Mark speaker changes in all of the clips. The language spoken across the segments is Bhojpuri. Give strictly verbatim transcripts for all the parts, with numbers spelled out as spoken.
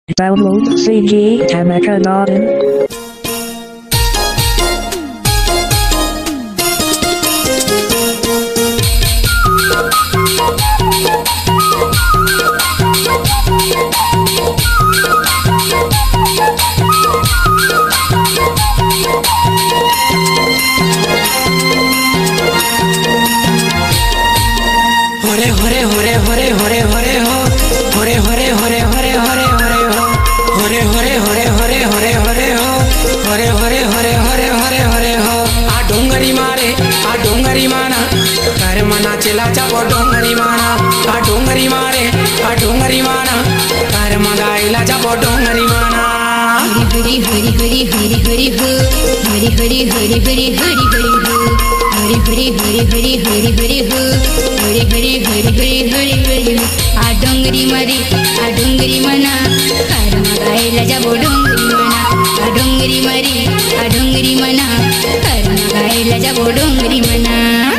Speaker 1: Download C G Tamaka Garden.
Speaker 2: Hare Hare Hare Hare Hare Hare हो हरे हरे हरे हरे हरे हरे हो हरे हरे हरे हरे हरे हरे हो हरे हरे हरे हरे हरे हरे हो आ डोंगरी मारे आ डोंगरी माना कर मना चिला चापो डोंगरी माना आ डोंगरी मारे आ डोंगरी माना कर मगाइला चापो डोंगरी माना
Speaker 3: हरी हरी हरी हरी हरी हो हरी हरी हरी हरी हरी हरी हो हरी हरी हरी हरी हरी हरी हो हरी हरी हरी हरी हरी हरी हो आ डोंगरी मारी आ डोंगरी मना कार मगायला जाबो डोंगरी मना आ डोंगरी मारी आ डोंगरी मना कार मगायला जाबो डोंगरी मना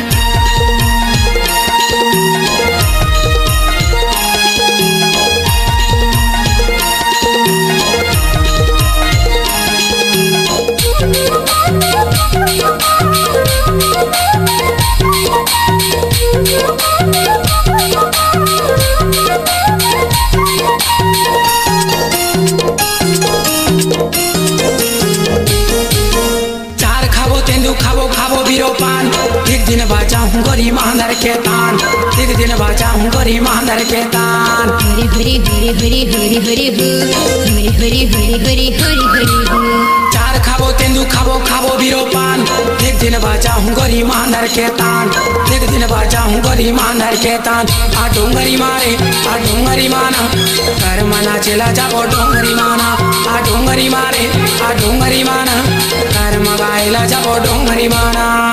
Speaker 2: खाबो खाबो बीरो पान एक दिन बाचा हूँ गरी मांदर के तान एक दिन बाचा हूँ गरी मांदर के तान
Speaker 3: हरी हरी हरी हरी हरी हरी हो हरी हरी हरी हरी हरी हरी हो
Speaker 2: चार खाबो तेंदू खाबो खाबो बीरो पान एक दिन बाचा हूँ गरी मांदर के तान एक दिन बाचा हूँ गरी मांदर के तान आ डोंगरी मारे आ डोंगरी माना कर मना चिला जाबो डोंगरी माना आ डोंगरी मारे आ डोंगरी माना कर मगाइला जाबो डोंगरी माना